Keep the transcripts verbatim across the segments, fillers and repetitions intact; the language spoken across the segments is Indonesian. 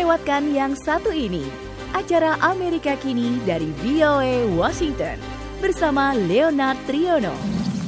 lewatkan yang satu ini. Acara Amerika Kini dari V O A Washington bersama Leonard Triono.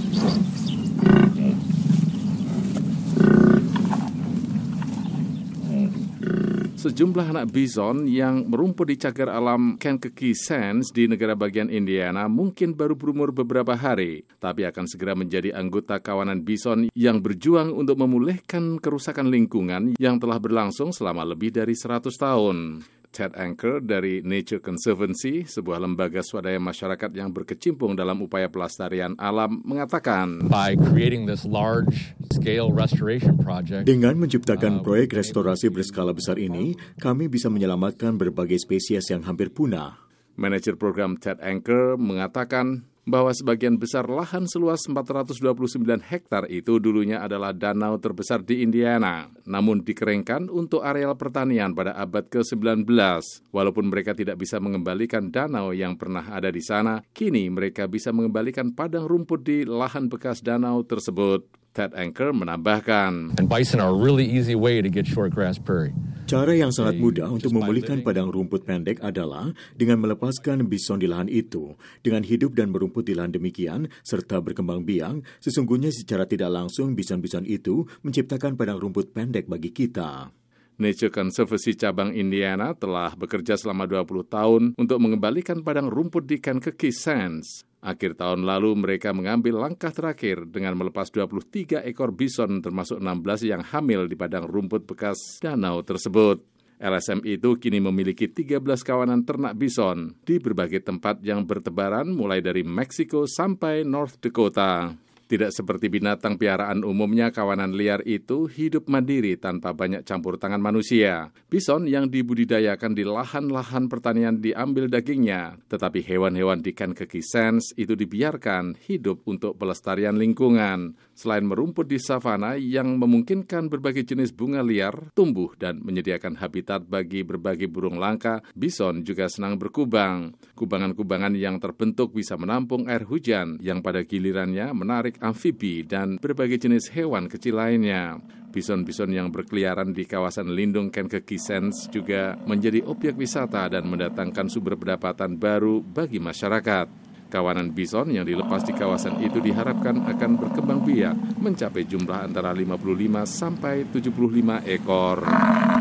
Sejumlah anak bison yang merumput di cagar alam Kankakee Sands di negara bagian Indiana mungkin baru berumur beberapa hari, tapi akan segera menjadi anggota kawanan bison yang berjuang untuk memulihkan kerusakan lingkungan yang telah berlangsung selama lebih dari seratus tahun. Ted Anker dari Nature Conservancy, sebuah lembaga swadaya masyarakat yang berkecimpung dalam upaya pelestarian alam, mengatakan, By creating this large-scale restoration project, dengan menciptakan proyek restorasi berskala besar ini, kami bisa menyelamatkan berbagai spesies yang hampir punah. Manajer program Ted Anker mengatakan bahwa sebagian besar lahan seluas empat ratus dua puluh sembilan hektar itu dulunya adalah danau terbesar di Indiana, namun dikeringkan untuk areal pertanian pada abad ke sembilan belas. Walaupun mereka tidak bisa mengembalikan danau yang pernah ada di sana, kini mereka bisa mengembalikan padang rumput di lahan bekas danau tersebut. Ted Anker menambahkan, and bison are a really easy way to get shortgrass prairie. Cara yang sangat mudah untuk memulihkan padang rumput pendek adalah dengan melepaskan bison di lahan itu. Dengan hidup dan merumput di lahan demikian, serta berkembang biak, sesungguhnya secara tidak langsung bison-bison itu menciptakan padang rumput pendek bagi kita. Nature Conservancy cabang Indiana telah bekerja selama dua puluh tahun untuk mengembalikan padang rumput di Kankakee Sands. Akhir tahun lalu mereka mengambil langkah terakhir dengan melepas dua puluh tiga ekor bison termasuk enam belas yang hamil di padang rumput bekas danau tersebut. L S M itu kini memiliki tiga belas kawanan ternak bison di berbagai tempat yang bertebaran mulai dari Meksiko sampai North Dakota. Tidak seperti binatang piaraan umumnya, kawanan liar itu hidup mandiri tanpa banyak campur tangan manusia. Bison yang dibudidayakan di lahan-lahan pertanian diambil dagingnya, tetapi hewan-hewan di Kankakee Sands itu dibiarkan hidup untuk pelestarian lingkungan. Selain merumput di savana yang memungkinkan berbagai jenis bunga liar tumbuh dan menyediakan habitat bagi berbagai burung langka, bison juga senang berkubang. Kubangan-kubangan yang terbentuk bisa menampung air hujan yang pada gilirannya menarik amfibi dan berbagai jenis hewan kecil lainnya. Bison-bison yang berkeliaran di kawasan lindung Kankakee Sands juga menjadi objek wisata dan mendatangkan sumber pendapatan baru bagi masyarakat. Kawanan bison yang dilepas di kawasan itu diharapkan akan berkembang biak mencapai jumlah antara lima puluh lima sampai tujuh puluh lima ekor.